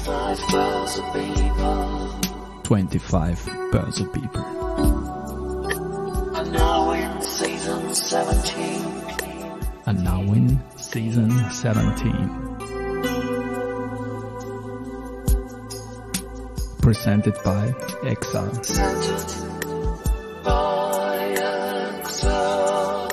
25 Börse People. And now in season 17. And now in season 17. Presented by EXA. Presented by EXA.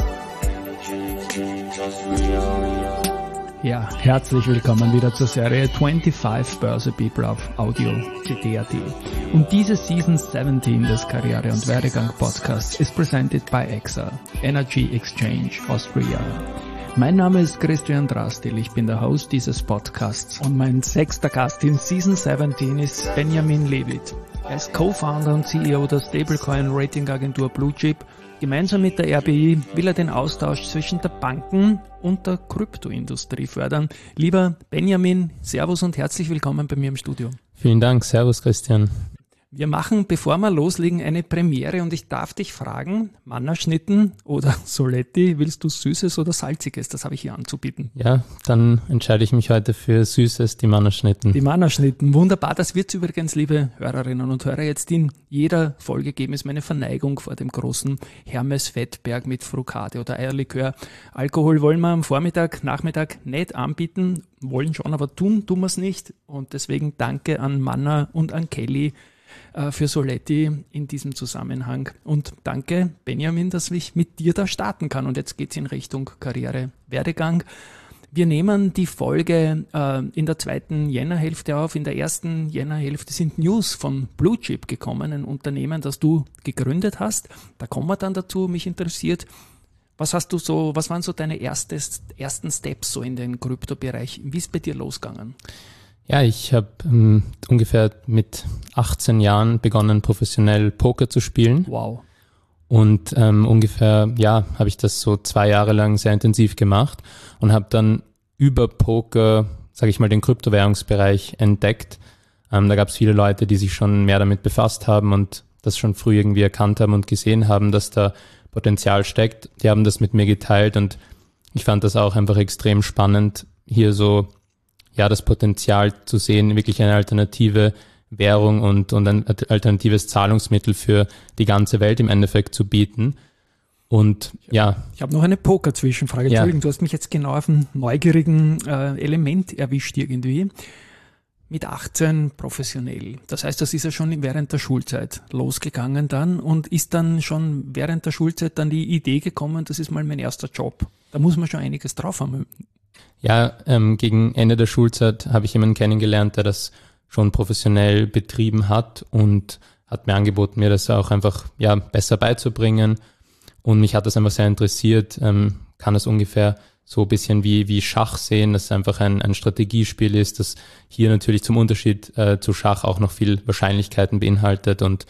Ja, herzlich willkommen wieder zur Serie 25 Börse People auf Audio CD.at. Und diese Season 17 des Karriere- und Werdegang Podcasts ist presented by EXA, Energy Exchange Austria. Mein Name ist Christian Drastil, ich bin der Host dieses Podcasts und mein sechster Gast in Season 17 ist Benjamin Levitt. Er ist Co-Founder und CEO der Stablecoin-Ratingagentur Bluechip. Gemeinsam mit der RBI will er den Austausch zwischen der Banken- und der Kryptoindustrie fördern. Lieber Benjamin, Servus und herzlich willkommen bei mir im Studio. Vielen Dank, Servus Christian. Wir machen, bevor wir loslegen, eine Premiere und ich darf dich fragen, Mannerschnitten oder Soletti, willst du Süßes oder Salziges? Das habe ich hier anzubieten. Ja, dann entscheide ich mich heute für Süßes, die Mannerschnitten. Die Mannerschnitten, wunderbar. Das wird es übrigens, liebe Hörerinnen und Hörer, jetzt in jeder Folge geben. Ist meine Verneigung vor dem großen Hermes Fettberg mit Frukade oder Eierlikör. Alkohol wollen wir am Vormittag, Nachmittag nicht anbieten, wollen schon, aber tun wir es nicht. Und deswegen danke an Manner und an Kelly für Soletti in diesem Zusammenhang. Und danke, Benjamin, dass ich mit dir da starten kann. Und jetzt geht es in Richtung Karriere, Werdegang. Wir nehmen die Folge in der zweiten Jännerhälfte auf. In der ersten Jännerhälfte sind News von Bluechip gekommen, ein Unternehmen, das du gegründet hast. Da kommen wir dann dazu. Mich interessiert, was waren so deine ersten Steps so in den Kryptobereich? Wie ist bei dir losgegangen? Ja, ich habe ungefähr mit 18 Jahren begonnen, professionell Poker zu spielen. Wow. Und ungefähr, habe ich das so 2 Jahre lang sehr intensiv gemacht und habe dann über Poker, sage ich mal, den Kryptowährungsbereich entdeckt. Da gab es viele Leute, die sich schon mehr damit befasst haben und das schon früh irgendwie erkannt haben und gesehen haben, dass da Potenzial steckt. Die haben das mit mir geteilt und ich fand das auch einfach extrem spannend, hier so das Potenzial zu sehen, wirklich eine alternative Währung und ein alternatives Zahlungsmittel für die ganze Welt im Endeffekt zu bieten. Und Ich habe noch eine Poker-Zwischenfrage. Entschuldigung, du hast mich jetzt genau auf einem neugierigen Element erwischt irgendwie. Mit 18 professionell. Das heißt, das ist ja schon während der Schulzeit losgegangen dann und ist dann schon während der Schulzeit dann die Idee gekommen, das ist mal mein erster Job. Da muss man schon einiges drauf haben. Ja, gegen Ende der Schulzeit habe ich jemanden kennengelernt, der das schon professionell betrieben hat und hat mir angeboten, mir das auch einfach besser beizubringen. Und mich hat das einfach sehr interessiert, kann es ungefähr so ein bisschen wie Schach sehen, dass es einfach ein Strategiespiel ist, das hier natürlich zum Unterschied zu Schach auch noch viel Wahrscheinlichkeiten beinhaltet und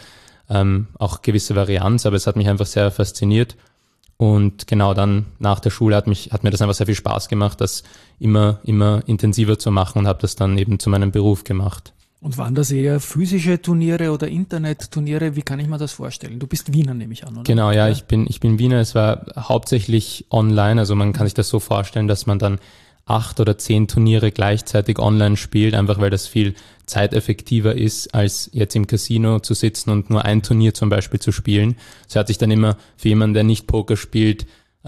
auch gewisse Varianz, aber es hat mich einfach sehr fasziniert. Und genau dann nach der Schule hat mir das einfach sehr viel Spaß gemacht, das immer intensiver zu machen und habe das dann eben zu meinem Beruf gemacht. Und waren das eher physische Turniere oder Internetturniere? Wie kann ich mir das vorstellen? Du bist Wiener, nehme ich an, oder? Genau, ja, ich bin Wiener. Es war hauptsächlich online, also man kann sich das so vorstellen, dass man dann 8 oder 10 Turniere gleichzeitig online spielt, einfach weil das viel zeiteffektiver ist, als jetzt im Casino zu sitzen und nur ein Turnier zum Beispiel zu spielen. Es hört sich dann immer für jemanden, der nicht Poker spielt,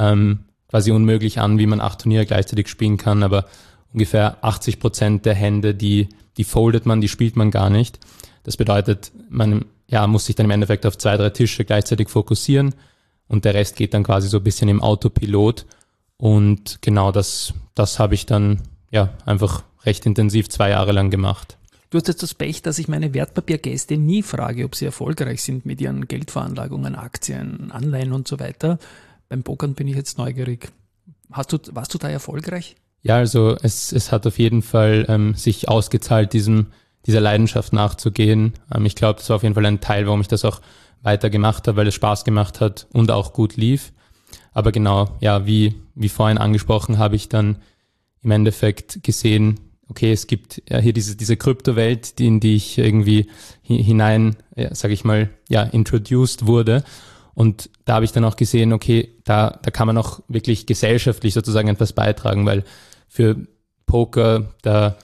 quasi unmöglich an, wie man 8 Turniere gleichzeitig spielen kann, aber ungefähr 80% der Hände, die foldet man, die spielt man gar nicht. Das bedeutet, man muss sich dann im Endeffekt auf 2, 3 Tische gleichzeitig fokussieren und der Rest geht dann quasi so ein bisschen im Autopilot. Und genau das habe ich dann einfach recht intensiv 2 Jahre lang gemacht. Du hast jetzt das Pech, dass ich meine Wertpapiergäste nie frage, ob sie erfolgreich sind mit ihren Geldveranlagungen, Aktien, Anleihen und so weiter. Beim Pokern bin ich jetzt neugierig. Warst du da erfolgreich? Ja, also es hat auf jeden Fall sich ausgezahlt, dieser Leidenschaft nachzugehen. Ich glaube, das war auf jeden Fall ein Teil, warum ich das auch weiter gemacht habe, weil es Spaß gemacht hat und auch gut lief. Aber genau, wie vorhin angesprochen, habe ich dann im Endeffekt gesehen, okay, es gibt hier diese Kryptowelt, in die ich irgendwie hinein, introduced wurde. Und da habe ich dann auch gesehen, okay, da kann man auch wirklich gesellschaftlich sozusagen etwas beitragen, weil für Poker, da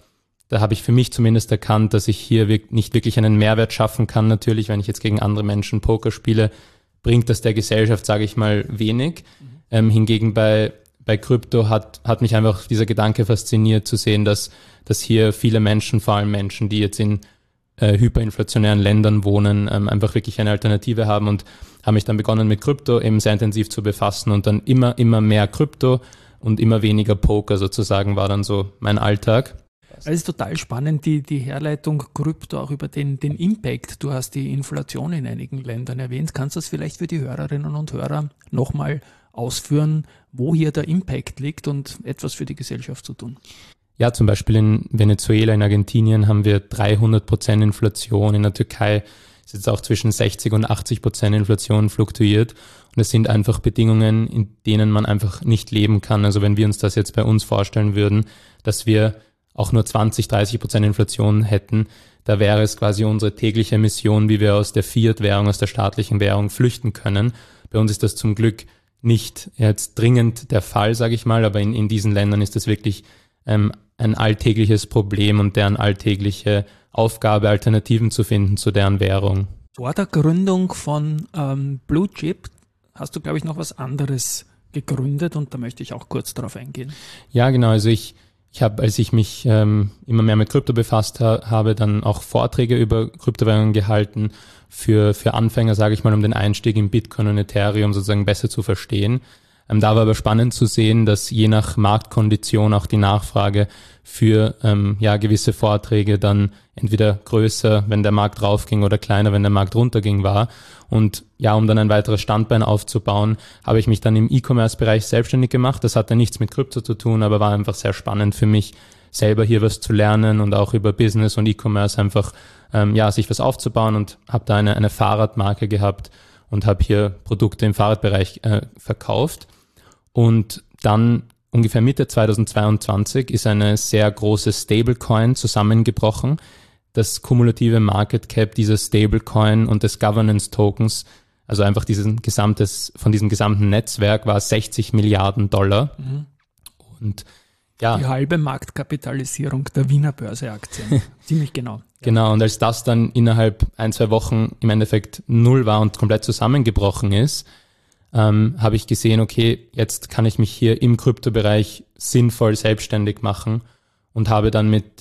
da habe ich für mich zumindest erkannt, dass ich hier nicht wirklich einen Mehrwert schaffen kann. Natürlich, wenn ich jetzt gegen andere Menschen Poker spiele, bringt das der Gesellschaft, sage ich mal, wenig. Hingegen bei Krypto hat mich einfach dieser Gedanke fasziniert, zu sehen, dass hier viele Menschen, vor allem Menschen, die jetzt in hyperinflationären Ländern wohnen, einfach wirklich eine Alternative haben, und habe mich dann begonnen mit Krypto eben sehr intensiv zu befassen, und dann immer mehr Krypto und immer weniger Poker sozusagen war dann so mein Alltag. Es ist total spannend, die Herleitung Krypto auch über den Impact. Du hast die Inflation in einigen Ländern erwähnt. Kannst du das vielleicht für die Hörerinnen und Hörer nochmal ausführen, wo hier der Impact liegt und etwas für die Gesellschaft zu tun? Ja, zum Beispiel in Venezuela, in Argentinien haben wir 300% Inflation. In der Türkei ist jetzt auch zwischen 60 und 80% Inflation fluktuiert. Und es sind einfach Bedingungen, in denen man einfach nicht leben kann. Also wenn wir uns das jetzt bei uns vorstellen würden, dass wir auch nur 20-30% Inflation hätten, da wäre es quasi unsere tägliche Mission, wie wir aus der Fiat-Währung, aus der staatlichen Währung flüchten können. Bei uns ist das zum Glück nicht jetzt dringend der Fall, sage ich mal, aber in diesen Ländern ist das wirklich ein alltägliches Problem und deren alltägliche Aufgabe, Alternativen zu finden zu deren Währung. Vor der Gründung von Blue Chip hast du, glaube ich, noch was anderes gegründet, und da möchte ich auch kurz darauf eingehen. Ja, genau. Also ich habe, als ich mich immer mehr mit Krypto befasst habe, dann auch Vorträge über Kryptowährungen gehalten für Anfänger, sage ich mal, um den Einstieg in Bitcoin und Ethereum sozusagen besser zu verstehen. Da war aber spannend zu sehen, dass je nach Marktkondition auch die Nachfrage für gewisse Vorträge dann entweder größer, wenn der Markt raufging, oder kleiner, wenn der Markt runterging war. Und ja, um dann ein weiteres Standbein aufzubauen, habe ich mich dann im E-Commerce-Bereich selbstständig gemacht. Das hatte nichts mit Krypto zu tun, aber war einfach sehr spannend für mich, selber hier was zu lernen und auch über Business und E-Commerce einfach sich was aufzubauen, und habe da eine Fahrradmarke gehabt und habe hier Produkte im Fahrradbereich verkauft. Und dann ungefähr Mitte 2022 ist eine sehr große Stablecoin zusammengebrochen. Das kumulative Market Cap dieser Stablecoin und des Governance Tokens, also einfach von diesem gesamten Netzwerk, war $60 Milliarden. Und ja. Die halbe Marktkapitalisierung der Wiener Börseaktien. Ziemlich genau. Genau, und als das dann innerhalb 1-2 Wochen im Endeffekt null war und komplett zusammengebrochen ist, habe ich gesehen, okay, jetzt kann ich mich hier im Kryptobereich sinnvoll selbstständig machen, und habe dann mit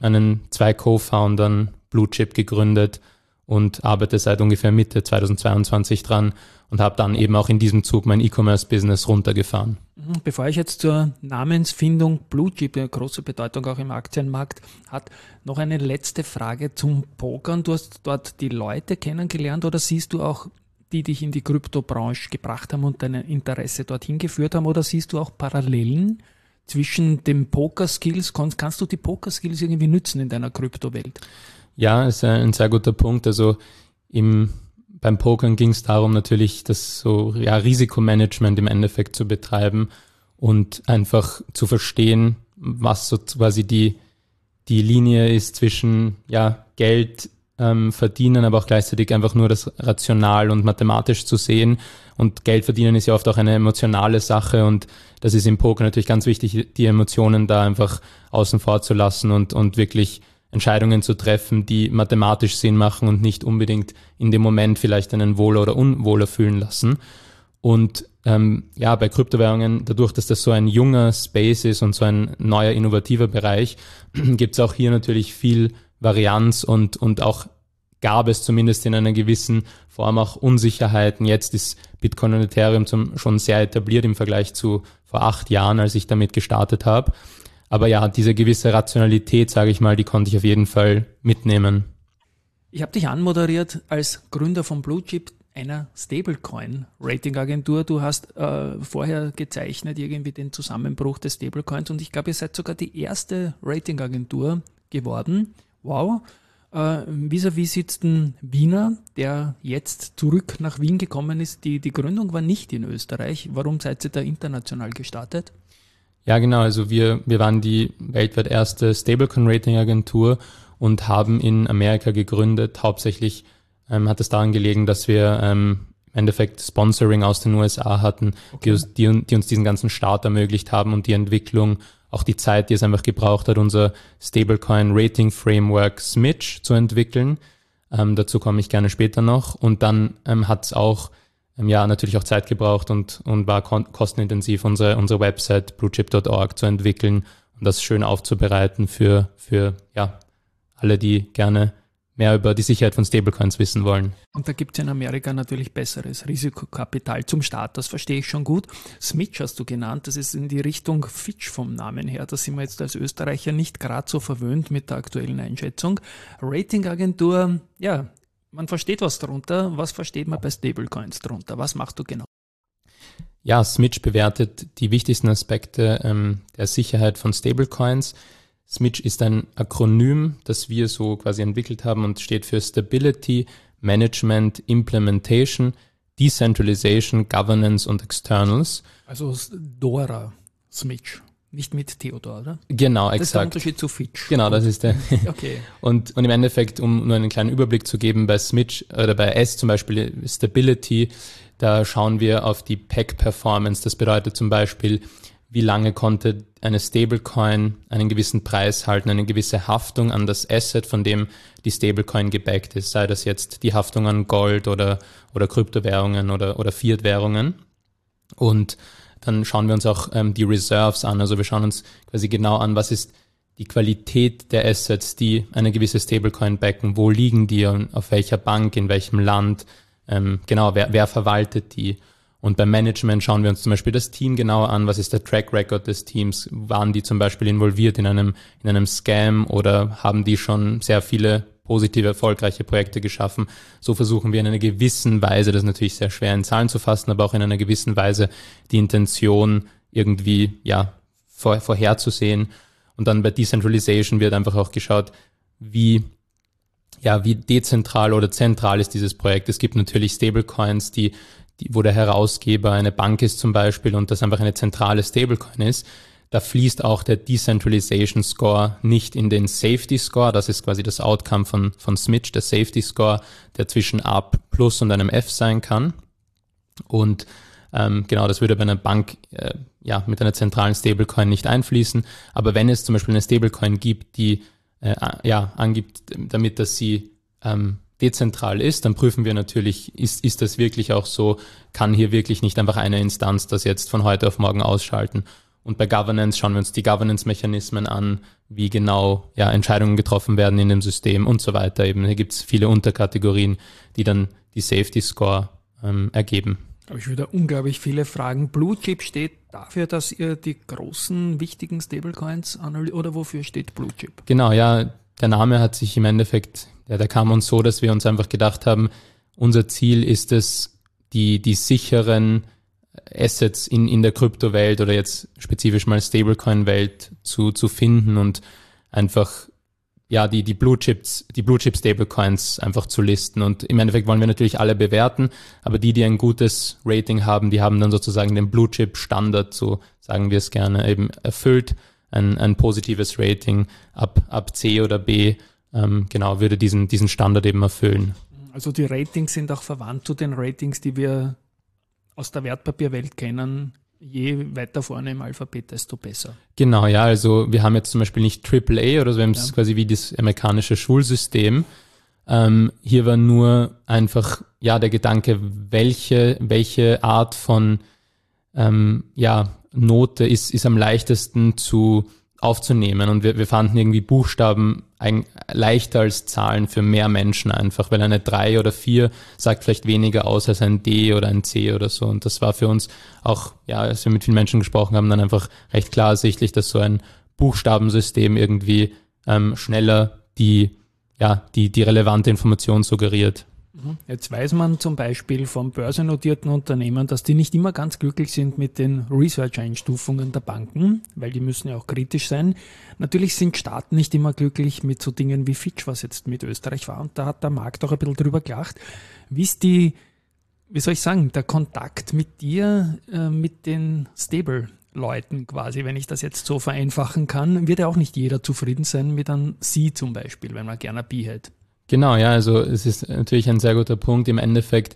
2 Co-Foundern Blue Chip gegründet und arbeite seit ungefähr Mitte 2022 dran und habe dann eben auch in diesem Zug mein E-Commerce-Business runtergefahren. Bevor ich jetzt zur Namensfindung Blue Chip, eine große Bedeutung auch im Aktienmarkt hat, noch eine letzte Frage zum Pokern. Du hast dort die Leute kennengelernt, oder siehst du auch, die dich in die Kryptobranche gebracht haben und dein Interesse dorthin geführt haben, oder siehst du auch Parallelen zwischen den Poker-Skills? Kannst du die Poker-Skills irgendwie nützen in deiner Kryptowelt? Ja, ist ein sehr guter Punkt. Also beim Pokern ging es darum, natürlich das Risikomanagement im Endeffekt zu betreiben und einfach zu verstehen, was so quasi die Linie ist zwischen Geld verdienen, aber auch gleichzeitig einfach nur das rational und mathematisch zu sehen. Und Geld verdienen ist ja oft auch eine emotionale Sache, und das ist im Poker natürlich ganz wichtig, die Emotionen da einfach außen vor zu lassen und wirklich Entscheidungen zu treffen, die mathematisch Sinn machen und nicht unbedingt in dem Moment vielleicht einen wohler oder unwohler fühlen lassen. Und bei Kryptowährungen, dadurch, dass das so ein junger Space ist und so ein neuer, innovativer Bereich, gibt es auch hier natürlich viel Varianz und auch gab es zumindest in einer gewissen Form auch Unsicherheiten. Jetzt ist Bitcoin und Ethereum schon sehr etabliert im Vergleich zu vor 8 Jahren, als ich damit gestartet habe. Aber ja, diese gewisse Rationalität, sage ich mal, die konnte ich auf jeden Fall mitnehmen. Ich habe dich anmoderiert als Gründer von Blue Chip, einer Stablecoin-Rating-Agentur. Du hast vorher gezeichnet irgendwie den Zusammenbruch des Stablecoins, und ich glaube, ihr seid sogar die erste Rating-Agentur geworden. Wow. Vis-à-vis sitzt ein Wiener, der jetzt zurück nach Wien gekommen ist. Die Gründung war nicht in Österreich. Warum seid ihr da international gestartet? Ja, genau. Also wir waren die weltweit erste Stablecoin-Rating-Agentur und haben in Amerika gegründet. Hauptsächlich hat es daran gelegen, dass wir im Endeffekt Sponsoring aus den USA hatten, okay, die uns diesen ganzen Start ermöglicht haben und die Entwicklung auch die Zeit, die es einfach gebraucht hat, unser Stablecoin Rating Framework Smidge zu entwickeln. Dazu komme ich gerne später noch. Und dann hat es auch natürlich auch Zeit gebraucht und war kostenintensiv, unsere Website bluechip.org zu entwickeln und das schön aufzubereiten für alle, die gerne mehr über die Sicherheit von Stablecoins wissen wollen. Und da gibt es in Amerika natürlich besseres Risikokapital zum Start, das verstehe ich schon gut. Smidge hast du genannt, das ist in die Richtung Fitch vom Namen her. Da sind wir jetzt als Österreicher nicht gerade so verwöhnt mit der aktuellen Einschätzung. Ratingagentur, ja, man versteht was darunter. Was versteht man bei Stablecoins darunter? Was machst du genau? Ja, Smidge bewertet die wichtigsten Aspekte der Sicherheit von Stablecoins. Smidge ist ein Akronym, das wir so quasi entwickelt haben und steht für Stability, Management, Implementation, Decentralization, Governance und Externals. Also DORA, Smidge, nicht mit Theodor, oder? Genau, exakt. Das ist der Unterschied zu Fitch. Genau, das ist der. Okay. Und im Endeffekt, um nur einen kleinen Überblick zu geben, bei Smidge oder bei S zum Beispiel Stability, da schauen wir auf die Peg-Performance. Das bedeutet zum Beispiel, wie lange konnte eine Stablecoin einen gewissen Preis halten, eine gewisse Haftung an das Asset, von dem die Stablecoin gebackt ist, sei das jetzt die Haftung an Gold oder Kryptowährungen oder Fiat-Währungen. Und dann schauen wir uns auch die Reserves an, also wir schauen uns quasi genau an, was ist die Qualität der Assets, die eine gewisse Stablecoin backen, wo liegen die, auf welcher Bank, in welchem Land, wer verwaltet die. Und beim Management schauen wir uns zum Beispiel das Team genauer an. Was ist der Track Record des Teams? Waren die zum Beispiel involviert in einem Scam oder haben die schon sehr viele positive, erfolgreiche Projekte geschaffen? So versuchen wir in einer gewissen Weise, das ist natürlich sehr schwer in Zahlen zu fassen, aber auch in einer gewissen Weise die Intention irgendwie, vorherzusehen. Und dann bei Decentralization wird einfach auch geschaut, wie dezentral oder zentral ist dieses Projekt. Es gibt natürlich Stablecoins, wo der Herausgeber eine Bank ist zum Beispiel und das einfach eine zentrale Stablecoin ist. Da fließt auch der Decentralization Score nicht in den Safety Score. Das ist quasi das Outcome von Smidge, der Safety Score, der zwischen A+ und einem F sein kann. Und das würde bei einer Bank mit einer zentralen Stablecoin nicht einfließen. Aber wenn es zum Beispiel eine Stablecoin gibt, die angibt damit, dass sie dezentral ist, dann prüfen wir natürlich, ist das wirklich auch so, kann hier wirklich nicht einfach eine Instanz das jetzt von heute auf morgen ausschalten. Und bei Governance schauen wir uns die Governance-Mechanismen an, wie genau Entscheidungen getroffen werden in dem System und so weiter. Eben, hier gibt es viele Unterkategorien, die dann die Safety Score ergeben. Aber ich würde unglaublich viele Fragen. Bluechip steht dafür, dass ihr die großen, wichtigen Stablecoins analysiert, oder wofür steht Bluechip? Genau, ja, der Name hat sich im Endeffekt, der kam uns so, dass wir uns einfach gedacht haben, unser Ziel ist es, die sicheren Assets in der Kryptowelt oder jetzt spezifisch mal Stablecoin-Welt zu finden und einfach die Blue-Chip Stablecoins einfach zu listen. Und im Endeffekt wollen wir natürlich alle bewerten, aber die ein gutes Rating haben, die haben dann sozusagen den Blue-Chip-Standard, so sagen wir es gerne, eben erfüllt. Ein positives Rating ab C oder B, würde diesen Standard eben erfüllen. Also die Ratings sind auch verwandt zu den Ratings, die wir aus der Wertpapierwelt kennen. Je weiter vorne im Alphabet, desto besser. Genau, ja, also wir haben jetzt zum Beispiel nicht AAA oder so, wir haben es quasi wie das amerikanische Schulsystem. Hier war nur einfach, der Gedanke, welche Art von, Note ist am leichtesten aufzunehmen. Und wir fanden irgendwie Buchstaben leichter als Zahlen für mehr Menschen einfach, weil eine 3 oder 4 sagt vielleicht weniger aus als ein D oder ein C oder so. Und das war für uns auch, als wir mit vielen Menschen gesprochen haben, dann einfach recht klar ersichtlich, dass so ein Buchstabensystem irgendwie schneller die relevante Information suggeriert. Jetzt weiß man zum Beispiel von börsennotierten Unternehmen, dass die nicht immer ganz glücklich sind mit den Research-Einstufungen der Banken, weil die müssen ja auch kritisch sein. Natürlich sind Staaten nicht immer glücklich mit so Dingen wie Fitch, was jetzt mit Österreich war, und da hat der Markt auch ein bisschen drüber gelacht. Wie ist der Kontakt mit dir, mit den Stable-Leuten quasi, wenn ich das jetzt so vereinfachen kann, wird ja auch nicht jeder zufrieden sein mit einem C zum Beispiel, wenn man gerne ein B hätte. Genau, ja, also es ist natürlich ein sehr guter Punkt. Im Endeffekt,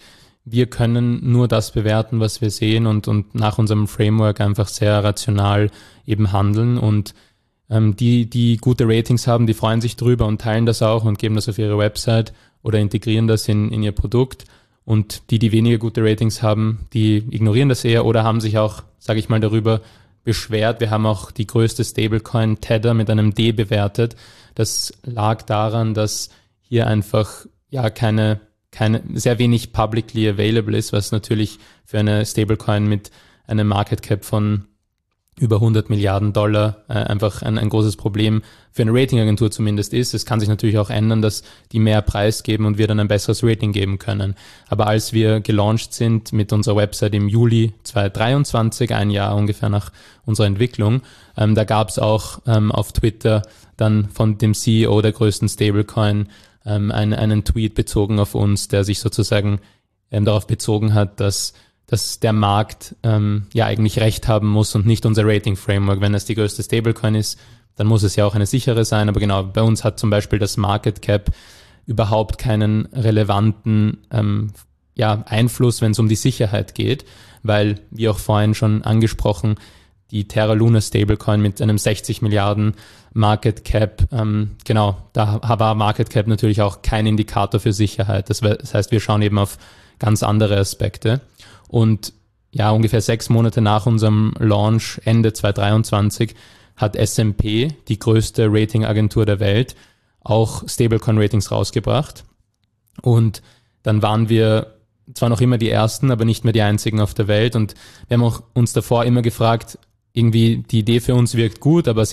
wir können nur das bewerten, was wir sehen und nach unserem Framework einfach sehr rational eben handeln und die gute Ratings haben, die freuen sich drüber und teilen das auch und geben das auf ihre Website oder integrieren das in ihr Produkt. Und die weniger gute Ratings haben, die ignorieren das eher oder haben sich auch, sage ich mal, darüber beschwert. Wir haben auch die größte Stablecoin Tether mit einem D bewertet. Das lag daran, dass hier einfach keine sehr wenig publicly available ist, was natürlich für eine Stablecoin mit einem Market Cap von über 100 Milliarden Dollar einfach ein großes Problem für eine Ratingagentur zumindest ist. Es kann sich natürlich auch ändern, dass die mehr Preis geben und wir dann ein besseres Rating geben können. Aber als wir gelauncht sind mit unserer Website im Juli 2023, ein Jahr ungefähr nach unserer Entwicklung, da gab es auch auf Twitter dann von dem CEO der größten Stablecoin einen Tweet bezogen auf uns, der sich sozusagen darauf bezogen hat, dass der Markt eigentlich recht haben muss und nicht unser Rating-Framework. Wenn es die größte Stablecoin ist, dann muss es ja auch eine sichere sein. Aber genau, bei uns hat zum Beispiel das Market Cap überhaupt keinen relevanten Einfluss, wenn es um die Sicherheit geht, weil, wie auch vorhin schon angesprochen, die Terra Luna Stablecoin mit einem 60 Milliarden Market Cap, da war Market Cap natürlich auch kein Indikator für Sicherheit. Das heißt, wir schauen eben auf ganz andere Aspekte. Und ja, ungefähr 6 Monate nach unserem Launch, Ende 2023, hat S&P, die größte Ratingagentur der Welt, auch Stablecoin-Ratings rausgebracht. Und dann waren wir zwar noch immer die Ersten, aber nicht mehr die Einzigen auf der Welt. Und wir haben auch uns davor immer gefragt, irgendwie die Idee für uns wirkt gut, aber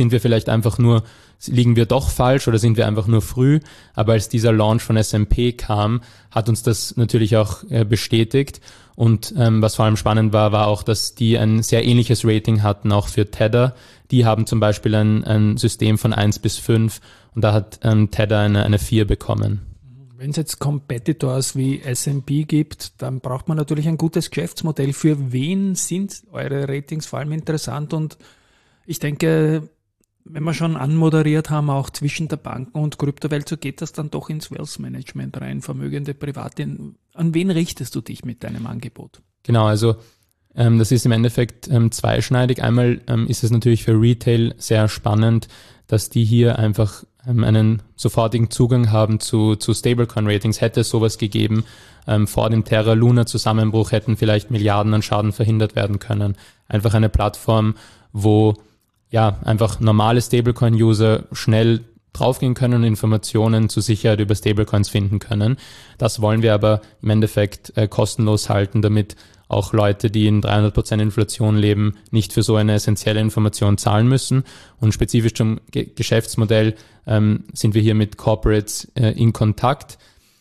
liegen wir doch falsch oder sind wir einfach nur früh? Aber als dieser Launch von S&P kam, hat uns das natürlich auch bestätigt. Und was vor allem spannend war auch, dass die ein sehr ähnliches Rating hatten, auch für Tether. Die haben zum Beispiel ein System von 1 bis 5 und da hat Tether eine 4 bekommen. Wenn es jetzt Competitors wie S&P gibt, dann braucht man natürlich ein gutes Geschäftsmodell. Für wen sind eure Ratings vor allem interessant? Und ich denke, wenn wir schon anmoderiert haben, auch zwischen der Banken- und Kryptowelt, so geht das dann doch ins Wealth Management rein, vermögende Private. An wen richtest du dich mit deinem Angebot? Genau, also das ist im Endeffekt zweischneidig. Einmal ist es natürlich für Retail sehr spannend, dass die hier einfach einen sofortigen Zugang haben zu Stablecoin-Ratings. Hätte es sowas gegeben, vor dem Terra Luna Zusammenbruch hätten vielleicht Milliarden an Schaden verhindert werden können. Einfach eine Plattform, wo einfach normale Stablecoin-User schnell draufgehen können und Informationen zur Sicherheit über Stablecoins finden können. Das wollen wir aber im Endeffekt kostenlos halten, damit auch Leute, die in 300% Inflation leben, nicht für so eine essentielle Information zahlen müssen. Und spezifisch zum Geschäftsmodell sind wir hier mit Corporates in Kontakt.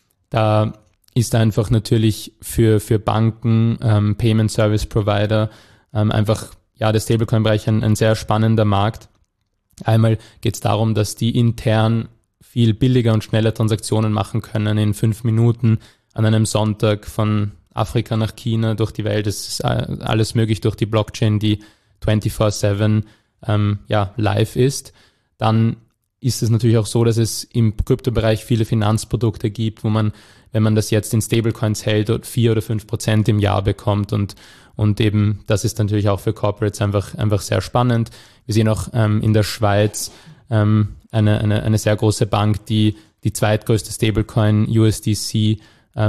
Da ist einfach natürlich für Banken, Payment Service Provider einfach der Stablecoin-Bereich ein sehr spannender Markt. Einmal geht es darum, dass die intern viel billiger und schneller Transaktionen machen können in 5 Minuten an einem Sonntag von Afrika nach China durch die Welt. Es ist alles möglich durch die Blockchain, die 24/7 live ist. Dann ist es natürlich auch so, dass es im Kryptobereich viele Finanzprodukte gibt, wo man, wenn man das jetzt in Stablecoins hält, 4 oder 5% im Jahr bekommt und eben das ist natürlich auch für Corporates einfach sehr spannend. Wir sehen auch in der Schweiz eine sehr große Bank, die zweitgrößte Stablecoin USDC,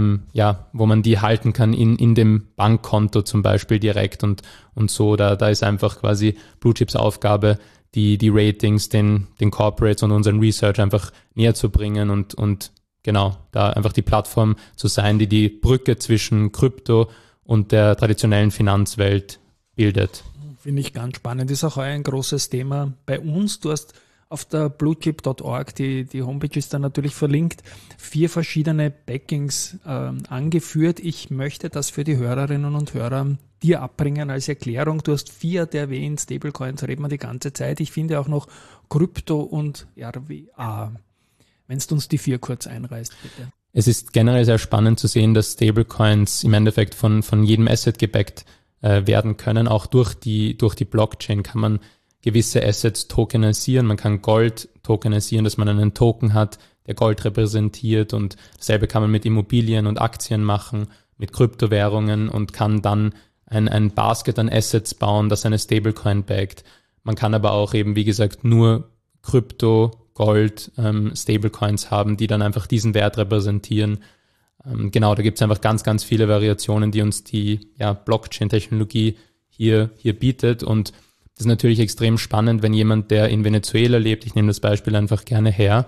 wo man die halten kann in dem Bankkonto zum Beispiel direkt und so. Da ist einfach quasi Blue Chips Aufgabe, die Ratings den Corporates und unseren Research einfach näher zu bringen und genau, da einfach die Plattform zu sein, die Brücke zwischen Krypto und der traditionellen Finanzwelt bildet. Finde ich ganz spannend. Ist auch ein großes Thema bei uns. Du hast auf der bluechip.org, die Homepage ist da natürlich verlinkt, 4 verschiedene Backings angeführt. Ich möchte das für die Hörerinnen und Hörer dir abbringen als Erklärung. Du hast Fiat erwähnt, Stablecoins reden wir die ganze Zeit. Ich finde auch noch Krypto und RWA. Wenn du uns die 4 kurz einreißt, bitte. Es ist generell sehr spannend zu sehen, dass Stablecoins im Endeffekt von jedem Asset gebackt werden können. Auch durch die Blockchain kann man gewisse Assets tokenisieren. Man kann Gold tokenisieren, dass man einen Token hat, der Gold repräsentiert und dasselbe kann man mit Immobilien und Aktien machen. mit Kryptowährungen und kann dann ein Basket an Assets bauen, das eine Stablecoin backt. Man kann aber auch eben, wie gesagt, nur Krypto, Gold, Stablecoins haben, die dann einfach diesen Wert repräsentieren. Genau, da gibt es einfach ganz, ganz viele Variationen, die uns die Blockchain-Technologie hier bietet. Und das ist natürlich extrem spannend, wenn jemand, der in Venezuela lebt, ich nehme das Beispiel einfach gerne her,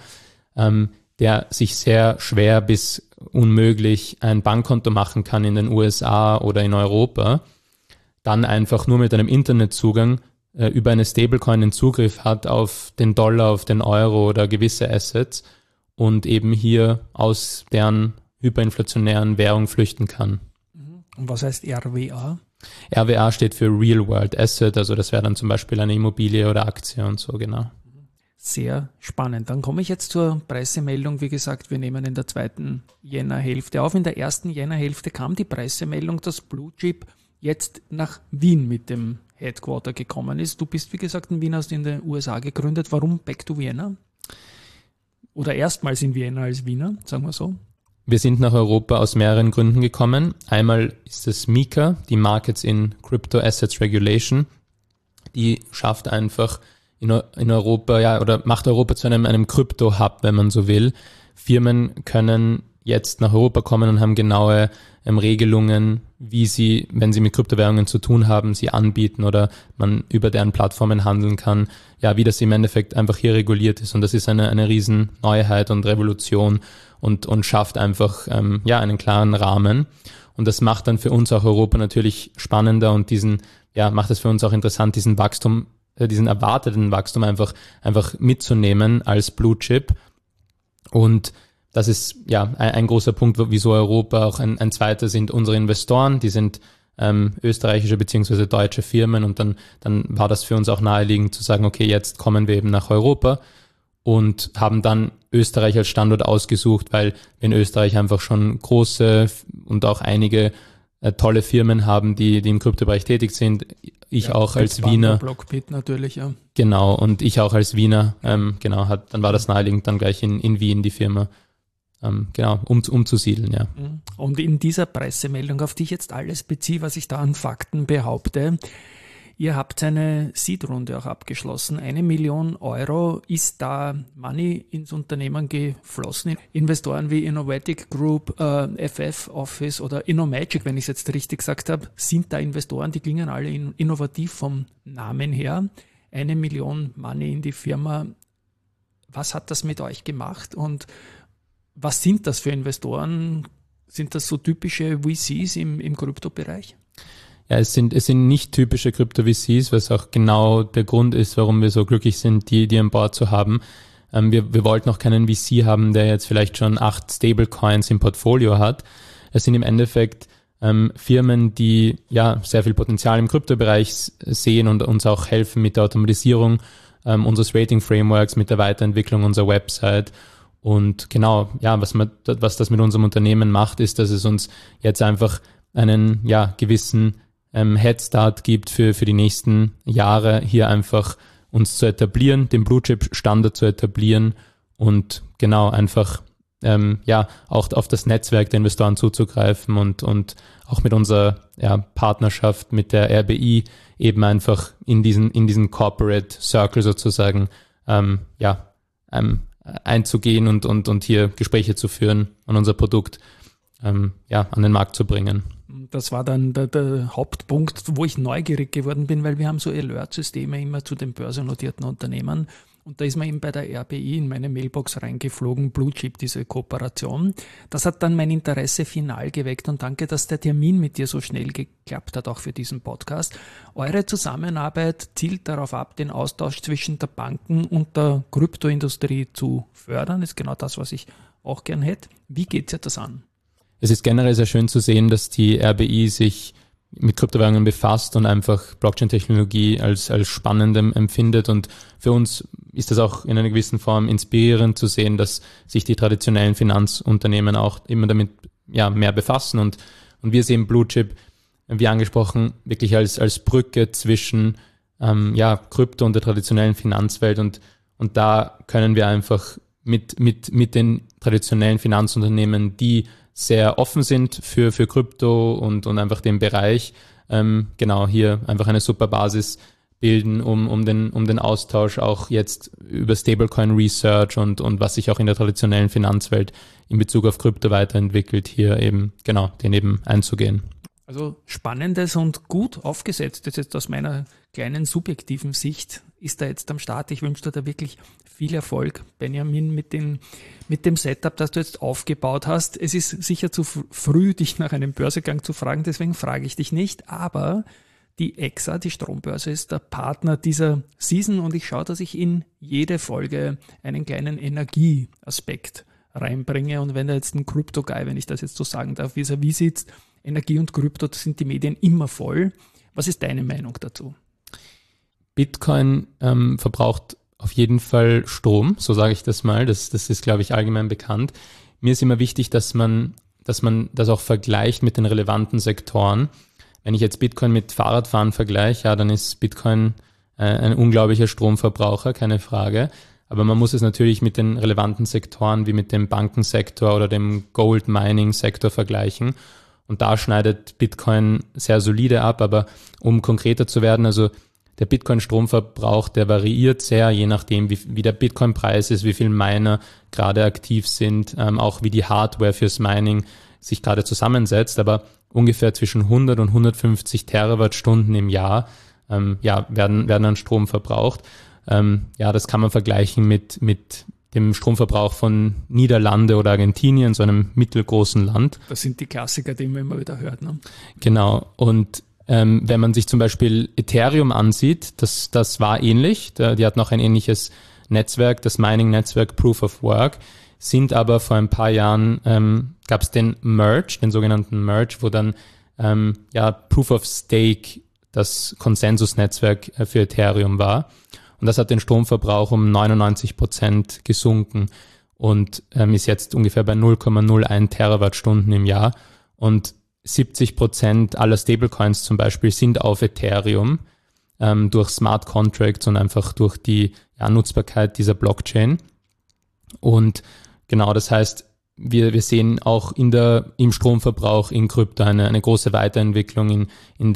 der sich sehr schwer bis unmöglich ein Bankkonto machen kann in den USA oder in Europa, dann einfach nur mit einem Internetzugang über eine Stablecoin den Zugriff hat auf den Dollar, auf den Euro oder gewisse Assets und eben hier aus deren hyperinflationären Währung flüchten kann. Und was heißt RWA? RWA steht für Real World Asset, also das wäre dann zum Beispiel eine Immobilie oder Aktie und so, genau. Sehr spannend. Dann komme ich jetzt zur Pressemeldung. Wie gesagt, wir nehmen in der 2. Jännerhälfte auf. In der 1. Jännerhälfte kam die Pressemeldung, dass BlueChip jetzt nach Wien mit dem Headquarter gekommen ist. Du bist, wie gesagt, in Wien, hast in den USA gegründet. Warum back to Vienna? Oder erstmals in Vienna als Wiener, sagen wir so. Wir sind nach Europa aus mehreren Gründen gekommen. Einmal ist es MiCA, die Markets in Crypto Assets Regulation. Die schafft einfach in Europa, oder macht Europa zu einem Krypto-Hub, wenn man so will. Firmen können jetzt nach Europa kommen und haben genaue Regelungen, wie sie, wenn sie mit Kryptowährungen zu tun haben, sie anbieten oder man über deren Plattformen handeln kann, wie das im Endeffekt einfach hier reguliert ist. Und das ist eine riesen Neuheit und Revolution und schafft einfach einen klaren Rahmen. Und das macht dann für uns auch Europa natürlich spannender und macht es für uns auch interessant, diesen erwarteten Wachstum einfach mitzunehmen als Blue Chip. Und das ist ein großer Punkt, wieso Europa auch ein zweiter sind unsere Investoren, die sind österreichische bzw. deutsche Firmen und dann war das für uns auch naheliegend zu sagen, okay, jetzt kommen wir eben nach Europa und haben dann Österreich als Standort ausgesucht, weil wir in Österreich einfach schon große und auch einige tolle Firmen haben, die im Kryptobereich tätig sind. Ich auch als Wiener. Blockbit natürlich, ja. Genau, und ich auch als Wiener, dann war das naheliegend, dann gleich in Wien die Firma, umzusiedeln, ja. Und in dieser Pressemeldung, auf die ich jetzt alles beziehe, was ich da an Fakten behaupte, ihr habt eine Seed-Runde auch abgeschlossen. 1 Million Euro ist da Money ins Unternehmen geflossen. Investoren wie Innovatic Group, FF Office oder InnoMagic, wenn ich es jetzt richtig gesagt habe, sind da Investoren, die klingen alle innovativ vom Namen her. 1 Million Money in die Firma. Was hat das mit euch gemacht und was sind das für Investoren? Sind das so typische VCs im Kryptobereich? Ja, es sind nicht typische Krypto-VCs, was auch genau der Grund ist, warum wir so glücklich sind, die an Bord zu haben. Wir wollten auch keinen VC haben, der jetzt vielleicht schon 8 Stablecoins im Portfolio hat. Es sind im Endeffekt Firmen, die sehr viel Potenzial im Kryptobereich sehen und uns auch helfen mit der Automatisierung unseres Rating-Frameworks, mit der Weiterentwicklung unserer Website. Und genau, was das mit unserem Unternehmen macht, ist, dass es uns jetzt einfach einen gewissen Headstart gibt für die nächsten Jahre, hier einfach uns zu etablieren, den Blue Chip Standard zu etablieren und genau einfach auch auf das Netzwerk der Investoren zuzugreifen und auch mit unserer Partnerschaft mit der RBI eben einfach in diesen Corporate Circle sozusagen einzugehen und hier Gespräche zu führen und unser Produkt an den Markt zu bringen. Das war dann der Hauptpunkt, wo ich neugierig geworden bin, weil wir haben so Alert-Systeme immer zu den börsennotierten Unternehmen und da ist mir eben bei der RBI in meine Mailbox reingeflogen, Blue Chip, diese Kooperation. Das hat dann mein Interesse final geweckt und danke, dass der Termin mit dir so schnell geklappt hat, auch für diesen Podcast. Eure Zusammenarbeit zielt darauf ab, den Austausch zwischen der Banken und der Kryptoindustrie zu fördern. Das ist genau das, was ich auch gern hätte. Wie geht ihr das an? Es ist generell sehr schön zu sehen, dass die RBI sich mit Kryptowährungen befasst und einfach Blockchain-Technologie als spannend empfindet. Und für uns ist das auch in einer gewissen Form inspirierend zu sehen, dass sich die traditionellen Finanzunternehmen auch immer damit mehr befassen. Und wir sehen Blue Chip, wie angesprochen, wirklich als Brücke zwischen Krypto und der traditionellen Finanzwelt. Und da können wir einfach mit den traditionellen Finanzunternehmen, die sehr offen sind für Krypto und einfach den Bereich, genau hier einfach eine super Basis bilden, um den Austausch auch jetzt über Stablecoin Research und was sich auch in der traditionellen Finanzwelt in Bezug auf Krypto weiterentwickelt, hier eben, genau, den eben einzugehen. Also spannendes und gut aufgesetztes, jetzt aus meiner kleinen subjektiven Sicht, ist da jetzt am Start. Ich wünsche dir da wirklich viel Erfolg, Benjamin, mit dem Setup, das du jetzt aufgebaut hast. Es ist sicher zu früh, dich nach einem Börsegang zu fragen, deswegen frage ich dich nicht, aber die EXA, die Strombörse, ist der Partner dieser Season und ich schaue, dass ich in jede Folge einen kleinen Energieaspekt reinbringe. Und wenn da jetzt ein Crypto-Guy, wenn ich das jetzt so sagen darf, vis-à-vis sitzt, Energie und Krypto, das sind die Medien immer voll. Was ist deine Meinung dazu? Bitcoin verbraucht auf jeden Fall Strom, so sage ich das mal. Das ist, glaube ich, allgemein bekannt. Mir ist immer wichtig, dass man das auch vergleicht mit den relevanten Sektoren. Wenn ich jetzt Bitcoin mit Fahrradfahren vergleiche, ja, dann ist Bitcoin ein unglaublicher Stromverbraucher, keine Frage. Aber man muss es natürlich mit den relevanten Sektoren wie mit dem Bankensektor oder dem Gold-Mining-Sektor vergleichen. Und da schneidet Bitcoin sehr solide ab. Aber um konkreter zu werden, also der Bitcoin-Stromverbrauch, der variiert sehr, je nachdem, wie der Bitcoin-Preis ist, wie viele Miner gerade aktiv sind, auch wie die Hardware fürs Mining sich gerade zusammensetzt. Aber ungefähr zwischen 100 und 150 Terawattstunden im Jahr werden an Strom verbraucht. Das kann man vergleichen mit dem Stromverbrauch von Niederlande oder Argentinien, so einem mittelgroßen Land. Das sind die Klassiker, die man immer wieder hört, ne? Genau. Und wenn man sich zum Beispiel Ethereum ansieht, das war ähnlich. Die hat noch ein ähnliches Netzwerk, das Mining-Netzwerk Proof of Work, sind aber vor ein paar Jahren gab es den Merge, den sogenannten Merge, wo dann Proof of Stake das Konsensusnetzwerk für Ethereum war. Und das hat den Stromverbrauch um 99% gesunken und ist jetzt ungefähr bei 0,01 Terawattstunden im Jahr. Und 70% aller Stablecoins zum Beispiel sind auf Ethereum durch Smart Contracts und einfach durch die Nutzbarkeit dieser Blockchain. Und genau, das heißt, wir sehen auch im Stromverbrauch in Krypto eine große Weiterentwicklung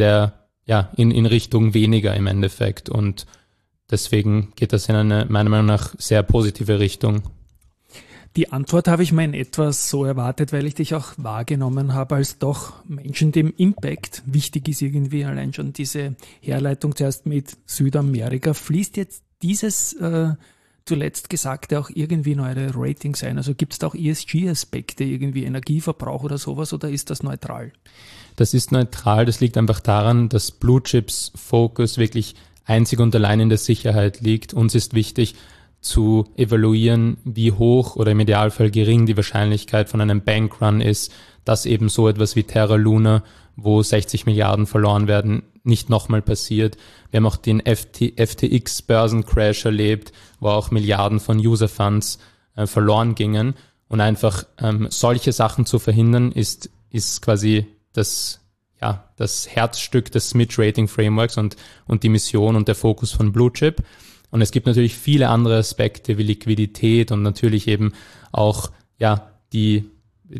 in Richtung weniger im Endeffekt. Und deswegen geht das in eine, meiner Meinung nach, sehr positive Richtung. Die Antwort habe ich mir in etwas so erwartet, weil ich dich auch wahrgenommen habe als doch Menschen, dem Impact wichtig ist irgendwie. Allein schon diese Herleitung zuerst mit Südamerika. Fließt jetzt dieses zuletzt Gesagte auch irgendwie in eure Ratings ein? Also gibt es da auch ESG-Aspekte, irgendwie Energieverbrauch oder sowas, oder ist das neutral? Das ist neutral. Das liegt einfach daran, dass Blue Chips Fokus wirklich einzig und allein in der Sicherheit liegt. Uns ist wichtig zu evaluieren, wie hoch oder im Idealfall gering die Wahrscheinlichkeit von einem Bankrun ist, dass eben so etwas wie Terra Luna, wo 60 Milliarden verloren werden, nicht nochmal passiert. Wir haben auch den FTX-Börsencrash erlebt, wo auch Milliarden von User-Funds verloren gingen. Und einfach solche Sachen zu verhindern, ist quasi das Herzstück des Smith-Rating-Frameworks und die Mission und der Fokus von Blue Chip. Und es gibt natürlich viele andere Aspekte wie Liquidität und natürlich eben auch den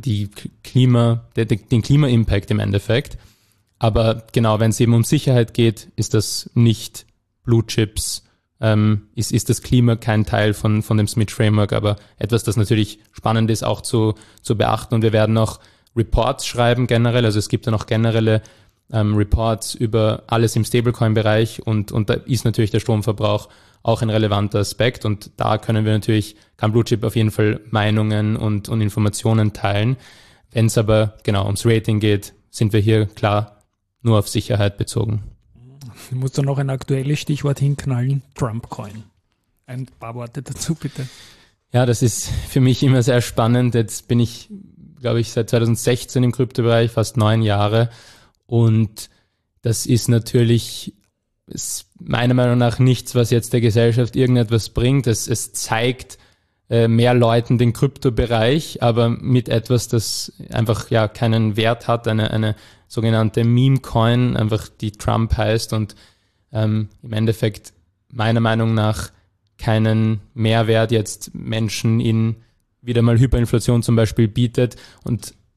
Klima-Impact im Endeffekt. Aber genau, wenn es eben um Sicherheit geht, ist das nicht Blue Chips, ist das Klima kein Teil von dem Smith Framework, aber etwas, das natürlich spannend ist auch zu beachten. Und wir werden noch Reports schreiben generell, also es gibt ja noch generelle Reports über alles im Stablecoin-Bereich und da ist natürlich der Stromverbrauch auch ein relevanter Aspekt und da kann Blue Chip auf jeden Fall Meinungen und Informationen teilen. Wenn es aber genau ums Rating geht, sind wir hier klar nur auf Sicherheit bezogen. Du musst da noch ein aktuelles Stichwort hinknallen, Trump-Coin. Ein paar Worte dazu bitte. Ja, das ist für mich immer sehr spannend. Jetzt bin ich, glaube ich, seit 2016 im Kryptobereich, fast 9 Jahre. Und das ist natürlich meiner Meinung nach nichts, was jetzt der Gesellschaft irgendetwas bringt. Es zeigt mehr Leuten den Kryptobereich, aber mit etwas, das einfach keinen Wert hat, eine sogenannte Meme-Coin, einfach die Trump heißt und im Endeffekt meiner Meinung nach keinen Mehrwert jetzt Menschen in wieder mal Hyperinflation zum Beispiel bietet. Und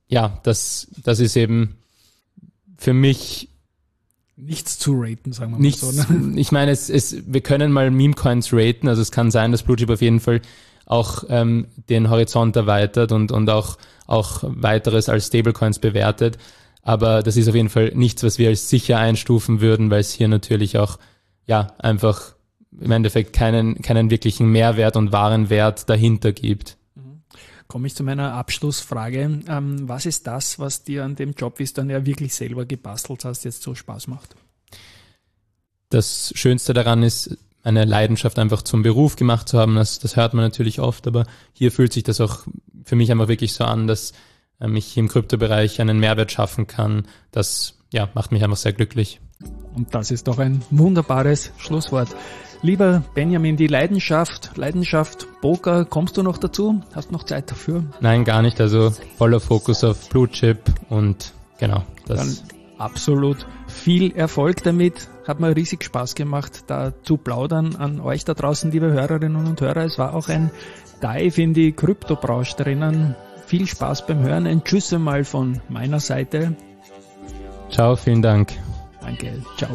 ja, das ist eben für mich nichts zu raten, sagen wir mal nichts. so. Ne? Ich meine, wir können mal Meme-Coins raten, also es kann sein, dass Blue Chip auf jeden Fall auch den Horizont erweitert und auch weiteres als Stablecoins bewertet. Aber das ist auf jeden Fall nichts, was wir als sicher einstufen würden, weil es hier natürlich auch einfach im Endeffekt keinen wirklichen Mehrwert und Warenwert dahinter gibt. Komme ich zu meiner Abschlussfrage. Was ist das, was dir an dem Job, wie es dann ja wirklich selber gebastelt hast, jetzt so Spaß macht? Das Schönste daran ist, eine Leidenschaft einfach zum Beruf gemacht zu haben. Das hört man natürlich oft, aber hier fühlt sich das auch für mich einfach wirklich so an, dass ich im Kryptobereich einen Mehrwert schaffen kann. Das macht mich einfach sehr glücklich. Und das ist doch ein wunderbares Schlusswort. Lieber Benjamin, die Leidenschaft Poker, kommst du noch dazu? Hast du noch Zeit dafür? Nein, gar nicht. Also voller Fokus auf Blue Chip und genau. Dann absolut viel Erfolg damit. Hat mir riesig Spaß gemacht, da zu plaudern an euch da draußen, liebe Hörerinnen und Hörer. Es war auch ein Dive in die Kryptobranche drinnen. Viel Spaß beim Hören. Ein Tschüss einmal von meiner Seite. Ciao, vielen Dank. Danke, ciao.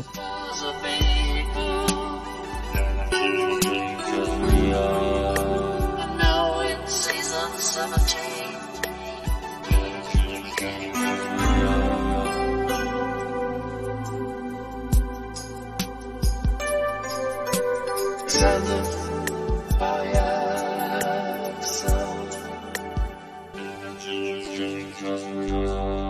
Now in season 17. Extended by Axel.